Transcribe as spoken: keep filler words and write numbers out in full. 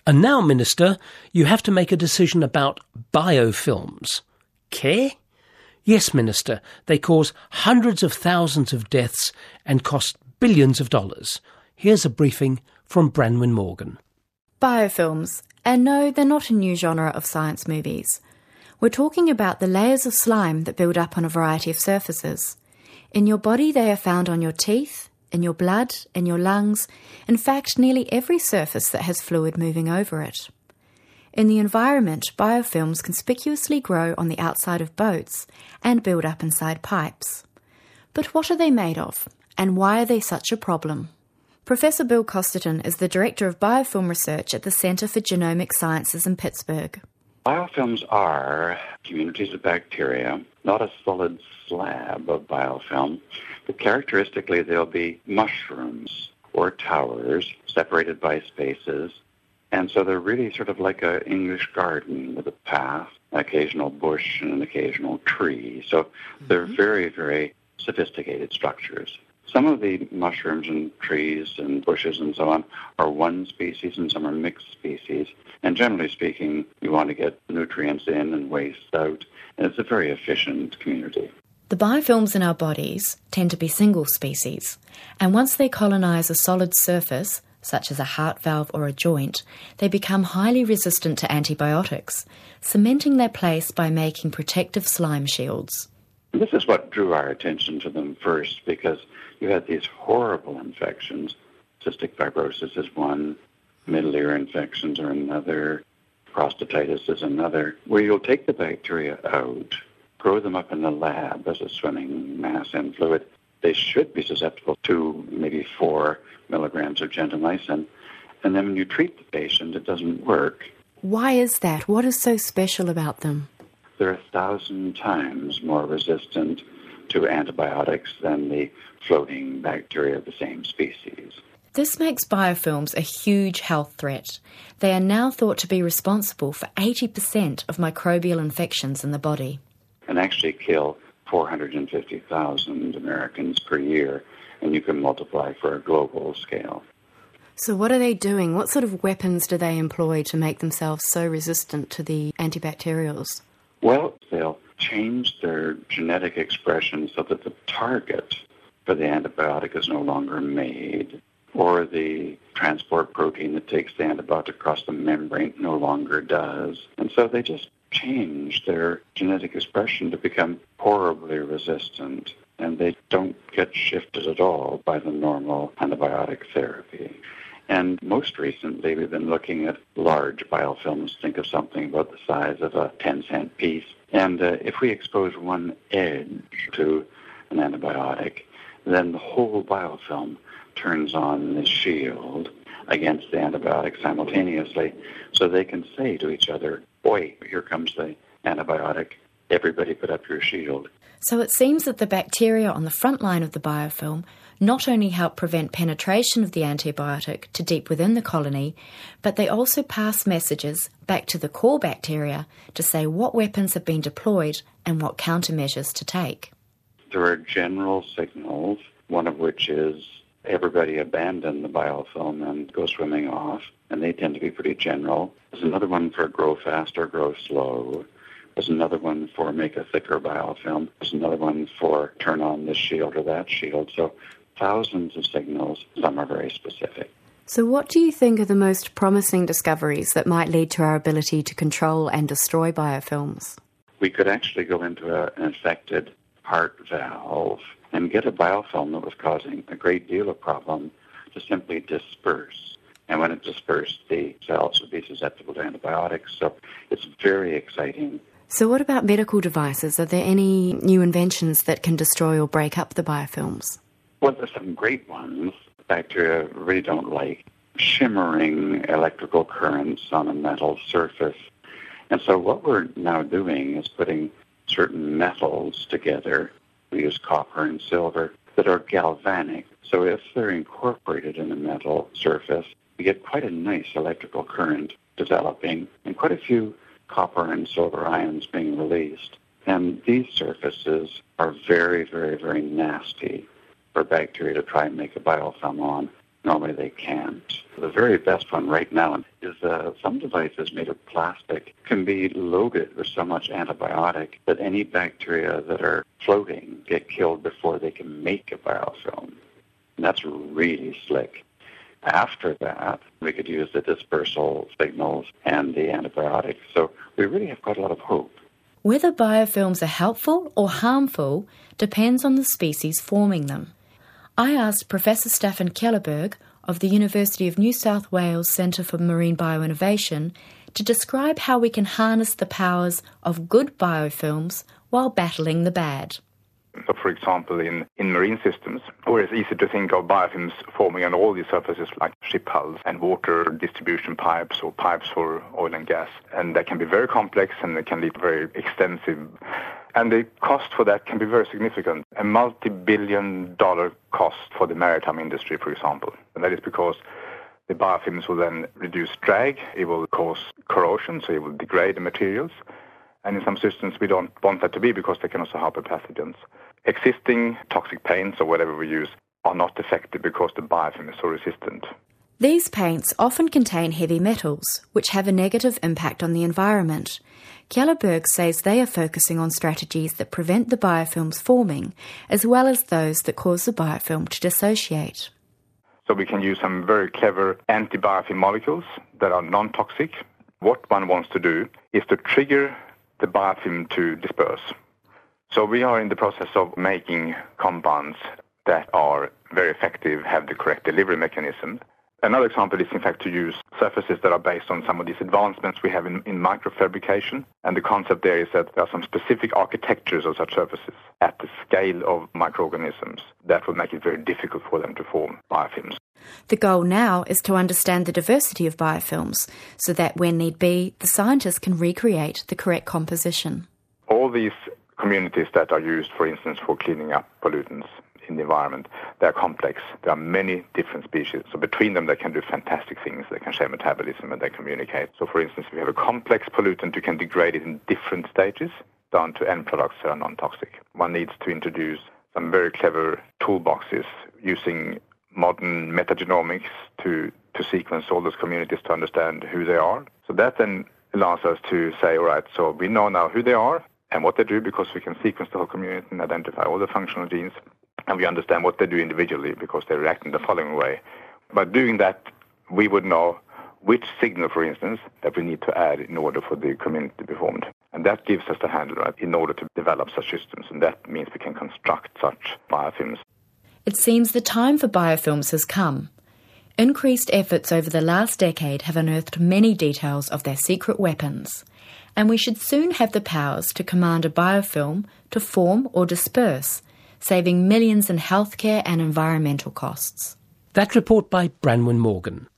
And now, Minister, you have to make a decision about biofilms. Que? Yes, Minister, they cause hundreds of thousands of deaths and cost billions of dollars. Here's a briefing from Branwen Morgan. Biofilms. And no, they're not a new genre of science movies. We're talking about the layers of slime that build up on a variety of surfaces. In your body, they are found on your teeth, in your blood, in your lungs, in fact, nearly every surface that has fluid moving over it. In the environment, biofilms conspicuously grow on the outside of boats and build up inside pipes. But what are they made of, and why are they such a problem? Professor Bill Costerton is the Director of Biofilm Research at the Centre for Genomic Sciences in Pittsburgh. Biofilms are communities of bacteria, not a solid slab of biofilm, but characteristically they'll be mushrooms or towers separated by spaces. And so they're really sort of like an English garden with a path, an occasional bush, and an occasional tree. So they're mm-hmm. very, very sophisticated structures. Some of the mushrooms and trees and bushes and so on are one species and some are mixed species. And generally speaking, you want to get nutrients in and waste out. And it's a very efficient community. The biofilms in our bodies tend to be single species. And once they colonise a solid surface, such as a heart valve or a joint, they become highly resistant to antibiotics, cementing their place by making protective slime shields. This is what drew our attention to them first, because you had these horrible infections. Cystic fibrosis is one, middle ear infections are another, prostatitis is another, where you'll take the bacteria out, grow them up in the lab as a swimming mass in fluid. They should be susceptible to maybe four milligrams of gentamicin, and then when you treat the patient, it doesn't work. Why is that? What is so special about them? They're a thousand times more resistant to antibiotics than the floating bacteria of the same species. This makes biofilms a huge health threat. They are now thought to be responsible for eighty percent of microbial infections in the body. And actually kill four hundred fifty thousand Americans per year, and you can multiply for a global scale. So what are they doing? What sort of weapons do they employ to make themselves so resistant to the antibacterials? Well, they'll change their genetic expression so that the target for the antibiotic is no longer made, or the transport protein that takes the antibiotic across the membrane no longer does. And so they just change their genetic expression to become horribly resistant, and they don't get shifted at all by the normal antibiotic therapy. And most recently, we've been looking at large biofilms. Think of something about the size of a ten-cent piece. And uh, if we expose one edge to an antibiotic, then the whole biofilm turns on the shield against the antibiotic simultaneously. So they can say to each other, "Boy, here comes the antibiotic. Everybody put up your shield." So it seems that the bacteria on the front line of the biofilm not only help prevent penetration of the antibiotic to deep within the colony, but they also pass messages back to the core bacteria to say what weapons have been deployed and what countermeasures to take. There are general signals, one of which is everybody abandon the biofilm and go swimming off, and they tend to be pretty general. There's another one for grow fast or grow slow. There's another one for make a thicker biofilm. There's another one for turn on this shield or that shield. So thousands of signals, some are very specific. So what do you think are the most promising discoveries that might lead to our ability to control and destroy biofilms? We could actually go into a, an infected heart valve and get a biofilm that was causing a great deal of problem to simply disperse. And when it dispersed, the cells would be susceptible to antibiotics. So it's very exciting. So what about medical devices? Are there any new inventions that can destroy or break up the biofilms? Well, there's some great ones. Bacteria really don't like shimmering electrical currents on a metal surface. And so what we're now doing is putting certain metals together. We use copper and silver that are galvanic. So if they're incorporated in a metal surface, we get quite a nice electrical current developing and quite a few copper and silver ions being released. And these surfaces are very, very, very nasty for bacteria to try and make a biofilm on. Normally they can't. The very best one right now is uh, some devices made of plastic can be loaded with so much antibiotic that any bacteria that are floating get killed before they can make a biofilm. And that's really slick. After that, we could use the dispersal signals and the antibiotics. So we really have quite a lot of hope. Whether biofilms are helpful or harmful depends on the species forming them. I asked Professor Staffan Kjellberg of the University of New South Wales Centre for Marine Bioinnovation to describe how we can harness the powers of good biofilms while battling the bad. So, for example, in, in marine systems, where it's easy to think of biofilms forming on all these surfaces like ship hulls and water distribution pipes or pipes for oil and gas. And that can be very complex and they can be very extensive. And the cost for that can be very significant. A multi-billion dollar cost for the maritime industry, for example. And that is because the biofilms will then reduce drag, it will cause corrosion, so it will degrade the materials. And in some systems we don't want that to be because they can also harbor pathogens. Existing toxic paints or whatever we use are not effective because the biofilm is so resistant. These paints often contain heavy metals, which have a negative impact on the environment. Kjellberg says they are focusing on strategies that prevent the biofilms forming, as well as those that cause the biofilm to dissociate. So we can use some very clever anti-biofilm molecules that are non-toxic. What one wants to do is to trigger the biofilm to disperse. So we are in the process of making compounds that are very effective, have the correct delivery mechanism. Another example is, in fact, to use surfaces that are based on some of these advancements we have in, in microfabrication. And the concept there is that there are some specific architectures of such surfaces at the scale of microorganisms that will make it very difficult for them to form biofilms. The goal now is to understand the diversity of biofilms so that, when need be, the scientists can recreate the correct composition. All these communities that are used, for instance, for cleaning up pollutants in the environment, they're complex. There are many different species. So between them, they can do fantastic things. They can share metabolism and they communicate. So, for instance, if you have a complex pollutant, you can degrade it in different stages down to end products that are non-toxic. One needs to introduce some very clever toolboxes using modern metagenomics to, to sequence all those communities to understand who they are. So that then allows us to say, all right, so we know now who they are and what they do because we can sequence the whole community and identify all the functional genes. And we understand what they do individually because they react in the following way. By doing that, we would know which signal, for instance, that we need to add in order for the community to be formed. And that gives us the handle, right, in order to develop such systems. And that means we can construct such biofilms. It seems the time for biofilms has come. Increased efforts over the last decade have unearthed many details of their secret weapons. And we should soon have the powers to command a biofilm to form or disperse, saving millions in healthcare and environmental costs. That report by Branwen Morgan.